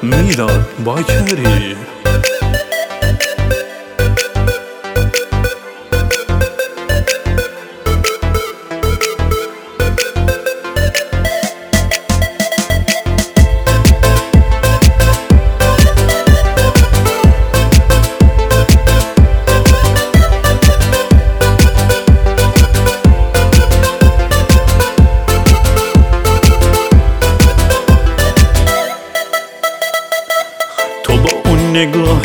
میلاد باکری. نگاه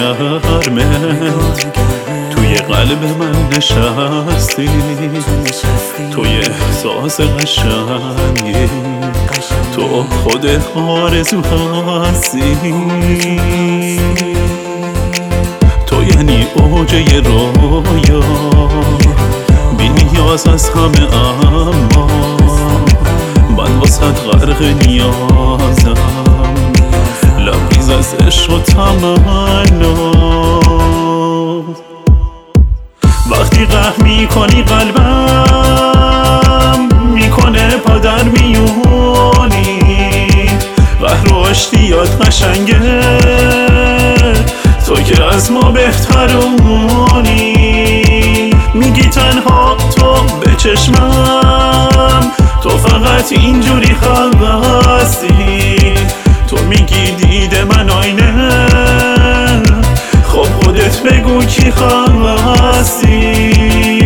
گرمت توی قلب من نشستی، توی احساس قشنگی تو خود آرزو هستی. تو یعنی اوج یه رویا، بی نیاز از همه، اما من واسه غرق نیازم، لبریز از عشق و تمنا. وقتی قهر میکنی قلبم میکنه پادر میونی، قهر و اشتیاط قشنگه، تو که از ما بهترونی. میگی تنها تو به چشمم، تو فقط اینجوری هستی. تو میگی دیده من آینه، خب خودت بگو کی هستی.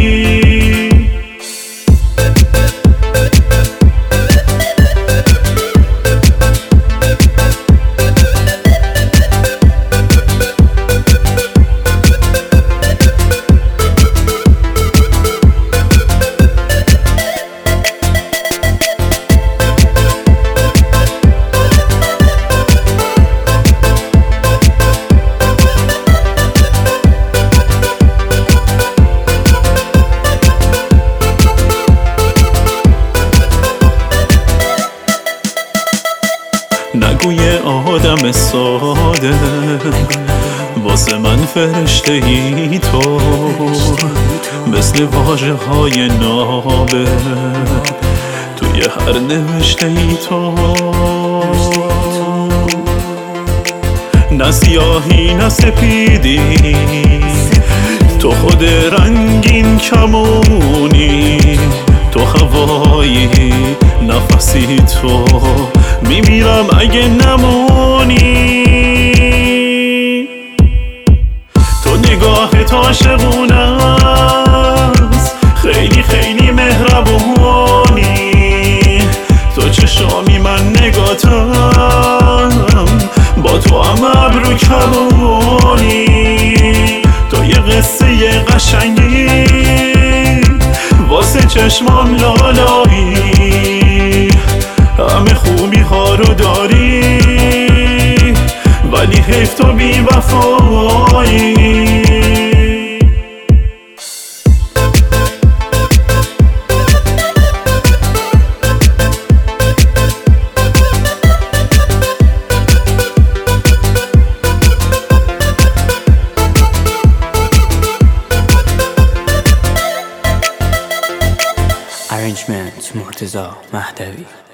نگوی آدم ساده، واسه من فرشته ای تو، مثل واژه های نابه توی هر نوشته ای تو. نه سیاهی نه سپیدی، تو خود رنگین کمونی، تو هوایی نفسی، تو میمیرم اگه نمونی. تو نگاهت عاشقونه است، خیلی خیلی مهربونی. تو چشامی من نگاتم، با تو هم ابرو کمونی. تو یه قصه قشنگی واسه چشمام لالایی، همه خوبی ها رو داری ولی حیف تو بی وفایی. Arrangement مرتضی مهدوی.